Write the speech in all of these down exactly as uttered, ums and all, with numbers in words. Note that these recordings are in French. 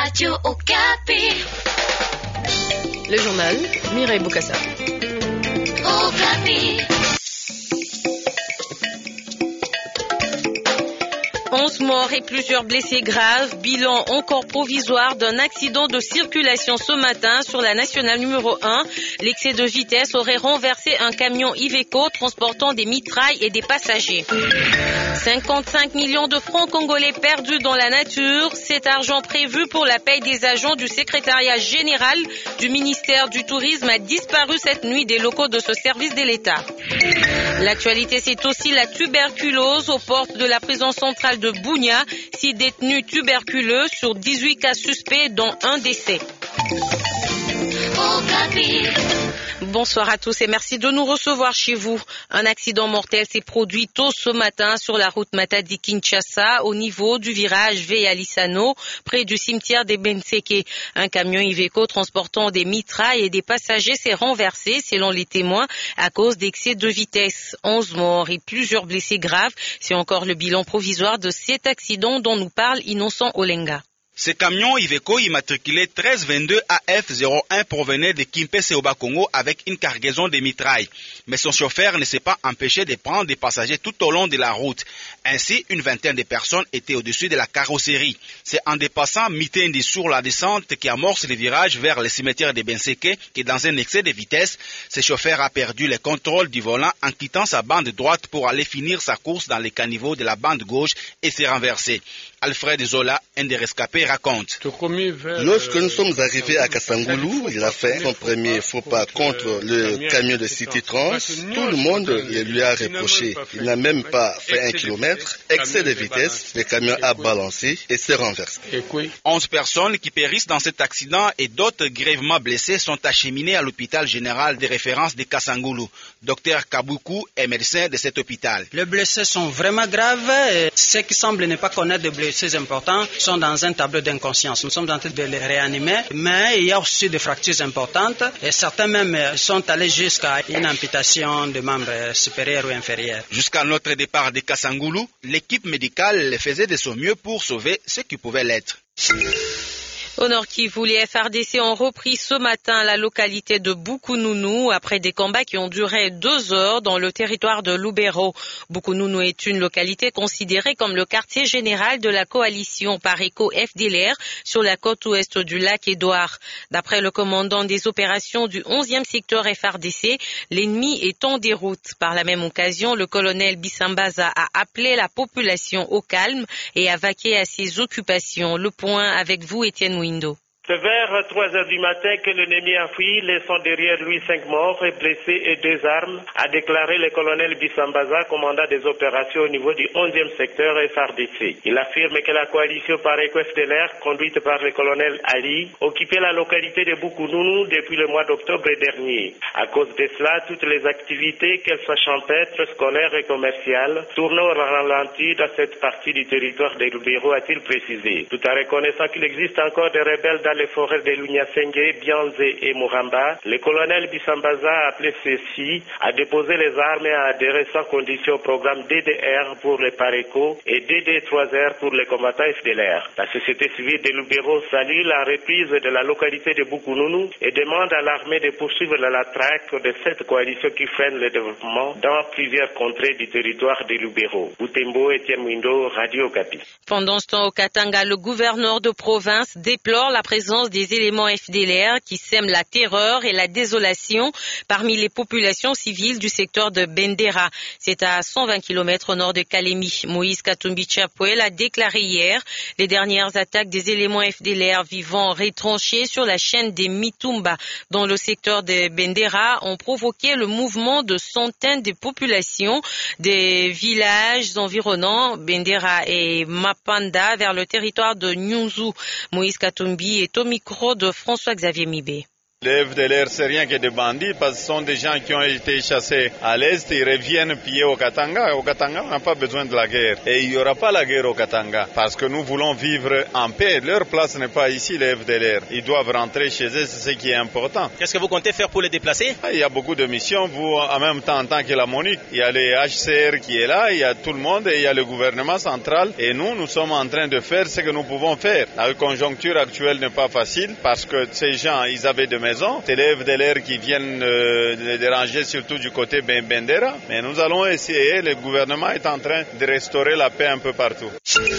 Radio Okapi. Le journal, Mireille Boukassa. Okapi. onze morts et plusieurs blessés graves. Bilan encore provisoire d'un accident de circulation ce matin sur la nationale numéro un. L'excès de vitesse aurait renversé un camion Iveco transportant des mitrailles et des passagers. cinquante-cinq millions de francs congolais perdus dans la nature. Cet argent prévu pour la paye des agents du secrétariat général du ministère du Tourisme a disparu cette nuit des locaux de ce service de l'État. L'actualité, c'est aussi la tuberculose aux portes de la prison centrale de Bunia. Six détenus tuberculeux sur dix-huit cas suspects, dont un décès. Bonsoir à tous et merci de nous recevoir chez vous. Un accident mortel s'est produit tôt ce matin sur la route Matadi-Kinshasa au niveau du virage Veya-Lissano, près du cimetière des Benseke. Un camion Iveco transportant des mitrailles et des passagers s'est renversé, selon les témoins, à cause d'excès de vitesse. onze morts et plusieurs blessés graves. C'est encore le bilan provisoire de cet accident dont nous parle Innocent Olenga. Ce camion Iveco immatriculé treize vingt-deux A F zéro un provenait de Kimpese au Bas-Congo avec une cargaison de mitrailles. Mais son chauffeur ne s'est pas empêché de prendre des passagers tout au long de la route. Ainsi, une vingtaine de personnes étaient au-dessus de la carrosserie. C'est en dépassant Mitendi sur la descente qui amorce le virage vers le cimetière de Benseke que dans un excès de vitesse, ce chauffeur a perdu le contrôle du volant en quittant sa bande droite pour aller finir sa course dans les caniveaux de la bande gauche et s'est renversé. Alfred Zola, un des rescapés, raconte. Lorsque nous sommes arrivés à Kassangoulou, il a fait son premier faux pas contre le camion de City Trans. Tout le monde le lui a reproché. Il n'a même pas fait un kilomètre. Excès de vitesse, le camion a balancé et s'est renversé. Onze personnes qui périssent dans cet accident et d'autres grièvement blessés sont acheminées à l'hôpital général de référence de Kassangoulou. Docteur Kabuku est médecin de cet hôpital. Les blessés sont vraiment graves. Ceux qui semblent ne pas connaître de blessés importants sont dans un tableau d'inconscience. Nous sommes en train de les réanimer, mais il y a aussi des fractures importantes et certains même sont allés jusqu'à une amputation de membres supérieurs ou inférieurs. Jusqu'à notre départ de Kassangoulou, l'équipe médicale faisait de son mieux pour sauver ceux qui pouvaient l'être. Au Nord Kivu, les F R D C ont repris ce matin la localité de Bukununu après des combats qui ont duré deux heures dans le territoire de Lubero. Bukununu est une localité considérée comme le quartier général de la coalition Pareco F D L R sur la côte ouest du lac Édouard. D'après le commandant des opérations du onzième secteur F R D C, l'ennemi est en déroute. Par la même occasion, le colonel Bissambaza a appelé la population au calme et à vaquer à ses occupations. Le point avec vous, Étienne Mouindo. C'est vers trois heures du matin que l'ennemi a fui, laissant derrière lui cinq morts et blessés et deux armes, a déclaré le colonel Bissambaza, commandant des opérations au niveau du onzième secteur F R D C. Il affirme que la coalition Pareco F D L R, conduite par le colonel Ali, occupait la localité de Bukununu depuis le mois d'octobre dernier. À cause de cela, toutes les activités, qu'elles soient champêtres, scolaires et commerciales, tournent au ralenti dans cette partie du territoire de Lubero, a-t-il précisé. Tout en reconnaissant qu'il existe encore des rebelles dans les forêts de Lunyasenge, Bianze et Muramba, le colonel Bissambaza a appelé ceux-ci à déposer les armes et à adhérer sans condition au programme D D R pour les Pareco et D D trois R pour les combattants F D L R. La société civile de Lubero salue la reprise de la localité de Bukununu et demande à l'armée de poursuivre la traque de cette coalition qui freine le développement dans plusieurs contrées du territoire de Lubero. Butembo, Etienne Mouindo, Radio Okapi. Pendant ce temps, au Katanga, le gouverneur de province déplore la présence des éléments F D L R qui sèment la terreur et la désolation parmi les populations civiles du secteur de Bendera. C'est à cent vingt kilomètres au nord de Kalemi. Moïse Katumbi Chapouel a déclaré hier les dernières attaques des éléments F D L R vivant retranchés sur la chaîne des Mitumba dans le secteur de Bendera ont provoqué le mouvement de centaines de populations des villages environnants Bendera et Mapanda vers le territoire de Nyunzu. Moïse Katumbi est au micro de François-Xavier Mibé. Les F D L R, c'est rien que des bandits, parce que ce sont des gens qui ont été chassés à l'Est, ils reviennent piller au Katanga. Au Katanga, on n'a pas besoin de la guerre. Et il n'y aura pas la guerre au Katanga, parce que nous voulons vivre en paix. Leur place n'est pas ici, les F D L R. Ils doivent rentrer chez eux, c'est ce qui est important. Qu'est-ce que vous comptez faire pour les déplacer? Il y a beaucoup de missions. Vous, en même temps, en tant que la MONUC, il y a les H C R qui est là, il y a tout le monde, et il y a le gouvernement central. Et nous, nous sommes en train de faire ce que nous pouvons faire. La conjoncture actuelle n'est pas facile, parce que ces gens, ils avaient des maisons. C'est les F D L R qui viennent euh, les déranger, surtout du côté Bendera. Mais nous allons essayer, le gouvernement est en train de restaurer la paix un peu partout.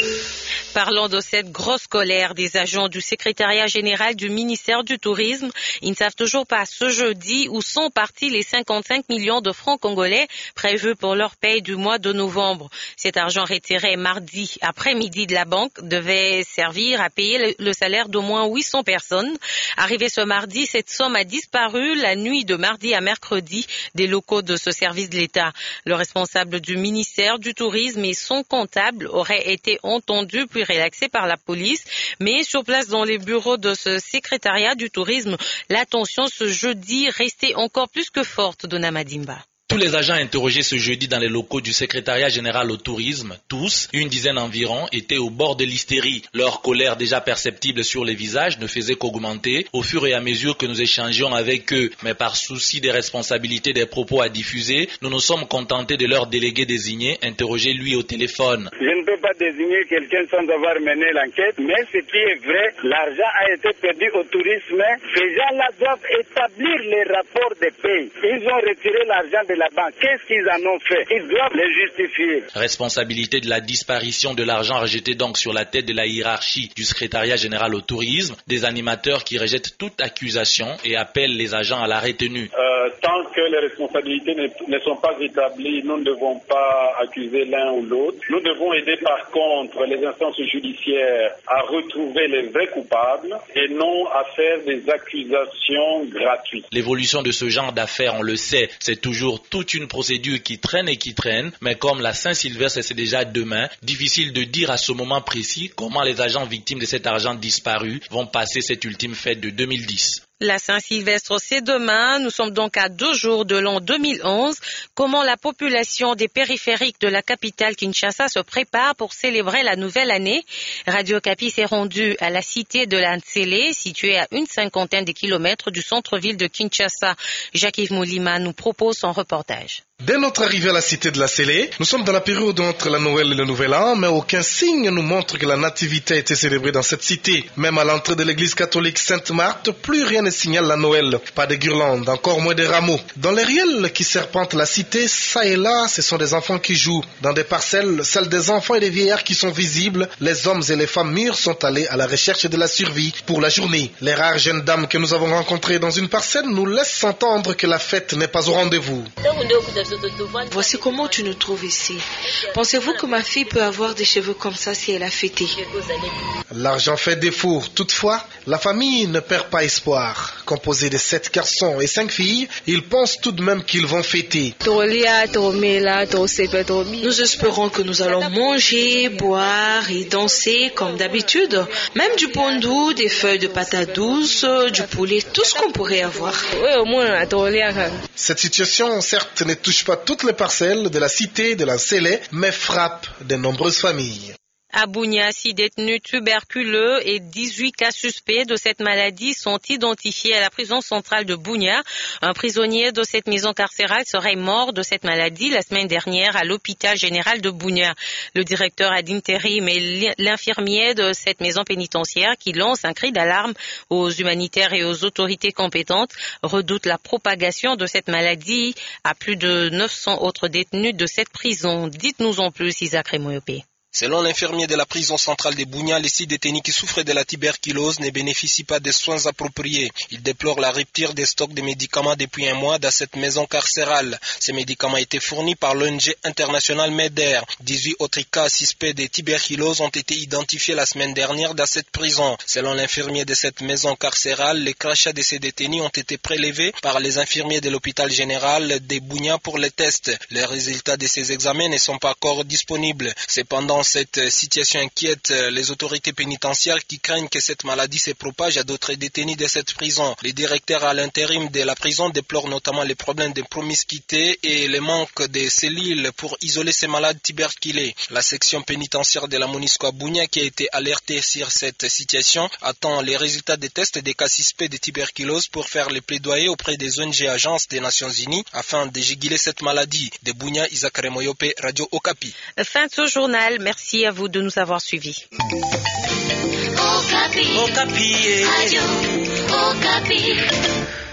Parlant de cette grosse colère des agents du secrétariat général du ministère du Tourisme, ils ne savent toujours pas ce jeudi où sont partis les cinquante-cinq millions de francs congolais prévus pour leur paye du mois de novembre. Cet argent retiré mardi après-midi de la banque devait servir à payer le salaire d'au moins huit cents personnes. Arrivé ce mardi, cette somme a disparu la nuit de mardi à mercredi des locaux de ce service de l'État. Le responsable du ministère du Tourisme et son comptable auraient été entendus puis relaxés par la police. Mais sur place dans les bureaux de ce secrétariat du tourisme, la tension ce jeudi restait encore plus que forte de Namadimba. Tous les agents interrogés ce jeudi dans les locaux du secrétariat général au tourisme, tous, une dizaine environ, étaient au bord de l'hystérie. Leur colère déjà perceptible sur les visages ne faisait qu'augmenter au fur et à mesure que nous échangions avec eux. Mais par souci des responsabilités des propos à diffuser, nous nous sommes contentés de leur délégué désigné, interrogé lui au téléphone. Je ne peux pas désigner quelqu'un sans avoir mené l'enquête, mais ce qui est vrai, l'argent a été perdu au tourisme. Ces gens-là doivent établir les rapports de paye. Ils ont retiré l'argent de la banque. Qu'est-ce qu'ils en ont fait? Ils doivent les justifier. Responsabilité de la disparition de l'argent rejeté donc sur la tête de la hiérarchie du secrétariat général au tourisme, des animateurs qui rejettent toute accusation et appellent les agents à la retenue. Euh, tant que les responsabilités ne, ne sont pas établies, nous ne devons pas accuser l'un ou l'autre. Nous devons aider par contre les instances judiciaires à retrouver les vrais coupables et non à faire des accusations gratuites. L'évolution de ce genre d'affaires, on le sait, c'est toujours toute une procédure qui traîne et qui traîne, mais comme la Saint-Sylvestre c'est déjà demain, difficile de dire à ce moment précis comment les agents victimes de cet argent disparu vont passer cette ultime fête de deux mille dix. La Saint-Sylvestre, c'est demain. Nous sommes donc à deux jours de l'an deux mille onze. Comment la population des périphériques de la capitale Kinshasa se prépare pour célébrer la nouvelle année? Radio Kapi s'est rendu à la cité de la Ntsele, située à une cinquantaine de kilomètres du centre-ville de Kinshasa. Jacques-Yves Moulima nous propose son reportage. Dès notre arrivée à la cité de la Ntsele, nous sommes dans la période entre la Noël et le Nouvel An, mais aucun signe nous montre que la nativité a été célébrée dans cette cité. Même à l'entrée de l'église catholique Sainte-Marthe, plus rien ne signale la Noël. Pas de guirlandes, encore moins de rameaux. Dans les ruelles qui serpentent la cité, ça et là, ce sont des enfants qui jouent. Dans des parcelles, celles des enfants et des vieillards qui sont visibles, les hommes et les femmes mûres sont allés à la recherche de la survie pour la journée. Les rares jeunes dames que nous avons rencontrées dans une parcelle nous laissent entendre que la fête n'est pas au rendez-vous. Voici comment tu nous trouves ici. Pensez-vous que ma fille peut avoir des cheveux comme ça si elle a fêté? L'argent fait défaut. Toutefois, la famille ne perd pas espoir. Composée de sept garçons et cinq filles, ils pensent tout de même qu'ils vont fêter. Nous espérons que nous allons manger, boire et danser comme d'habitude. Même du pondou, des feuilles de patates douces, du poulet, tout ce qu'on pourrait avoir. Cette situation, certes, ne touche pas toutes les parcelles de la cité de la Ntsele, mais frappe de nombreuses familles. À Bunia, six détenus tuberculeux et dix-huit cas suspects de cette maladie sont identifiés à la prison centrale de Bunia. Un prisonnier de cette maison carcérale serait mort de cette maladie la semaine dernière à l'hôpital général de Bunia. Le directeur ad interim et l'infirmier de cette maison pénitentiaire, qui lance un cri d'alarme aux humanitaires et aux autorités compétentes, redoutent la propagation de cette maladie à plus de neuf cents autres détenus de cette prison. Dites-nous en plus, Isaac Remoyopé. Selon l'infirmier de la prison centrale de Bunia, les six détenus qui souffrent de la tuberculose ne bénéficient pas des soins appropriés. Il déplore la rupture des stocks de médicaments depuis un mois dans cette maison carcérale. Ces médicaments étaient fournis par l'O N G internationale MEDER. dix-huit autres cas suspects de tuberculose ont été identifiés la semaine dernière dans cette prison. Selon l'infirmier de cette maison carcérale, les crachats de ces détenus ont été prélevés par les infirmiers de l'hôpital général de Bunia pour les tests. Les résultats de ces examens ne sont pas encore disponibles. Cependant, Cependant, cette situation inquiète les autorités pénitentiaires qui craignent que cette maladie se propage à d'autres détenus de cette prison. Le directeur à l'intérim de la prison déplore notamment les problèmes de promiscuité et le manque de cellules pour isoler ces malades tuberculés. La section pénitentiaire de la MONUSCO à Bunia, qui a été alertée sur cette situation, attend les résultats des tests des cas suspects de tuberculose pour faire les plaidoyers auprès des O N G agences des Nations Unies afin de juguler cette maladie. De Bunia, Isaac Remoyope, Radio Okapi. Fin de ce journal. Merci à vous de nous avoir suivis. Okapi. Okapi. Radio Okapi.